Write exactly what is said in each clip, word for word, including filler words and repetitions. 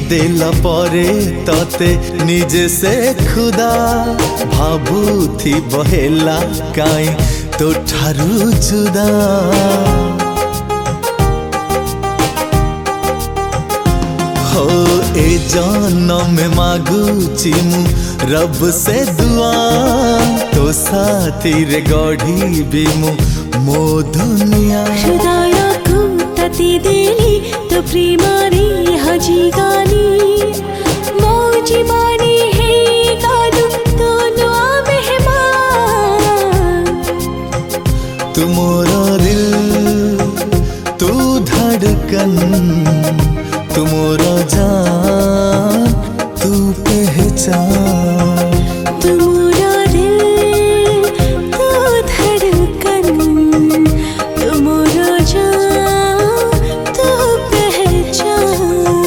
देला परे तते निजे से खुदा भाबुथी बहेला काई तो ठारू जुदा हो ए जन्म में मागुची मु रब से दुआ तो साथी रे गढ़ी भी मु मो दुनिया हृदय को तती देली तो प्रेमारी हजी गानी मौजी मानी है गालू दोनों मेहमान तू मोरा दिल तू धड़कन तू मोरा जान तू पहचान तू मोरा दिल तू धड़कन तू मोरा जान तू पहचान।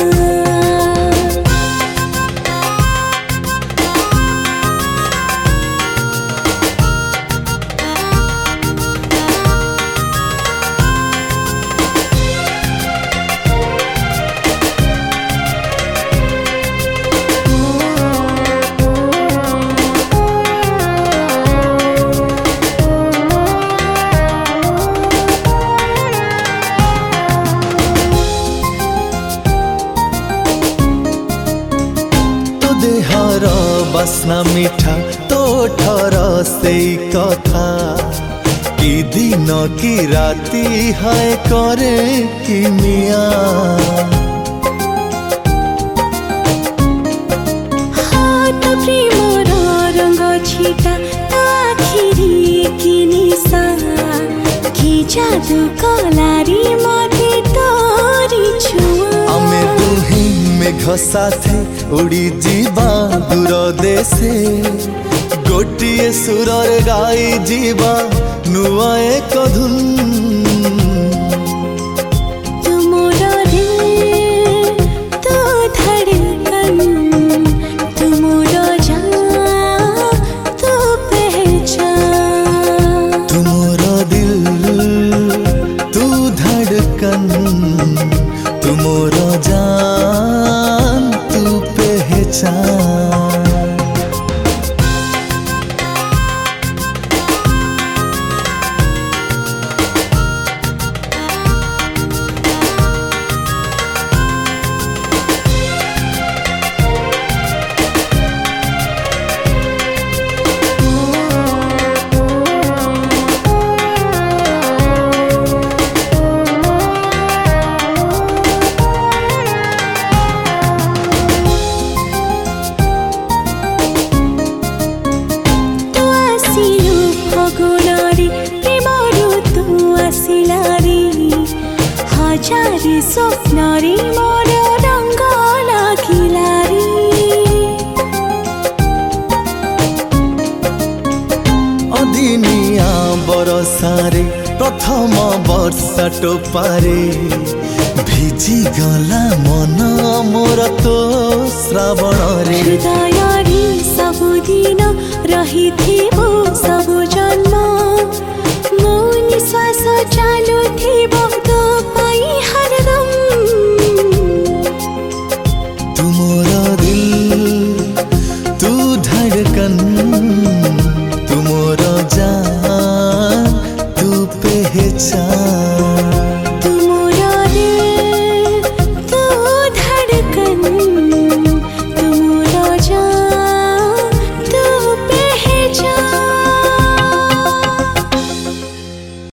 देहर बास्ना मीठा तो ठर से कथा कि दिन कि राती है करे कि मिया हाथ प्रेमर रंग छिटा आखिरी कि निशा कि जादू कलारी मते तोरी छुआ आमे दुही मेघ साथे उड़ी जीवा दूर देशे गोटिए सुरर गाई जीवा नुआ एक धुन तू मोरा दिल तू धड़कन तू मोरा जान तू पहचान तू मोरा दिल तू धड़कन तू मोरा जान तू पहचान। हजारी स्वप्नारी मोर रंग लागिलारी अदिनिया बरसारे प्रथम वर्षा टोपारे भिजी गला मन मोर तो श्रावण रे हृदयरी सबुदिन रहिथिबो सबु जन्म मो निश्वास चालुथिबो तो पाई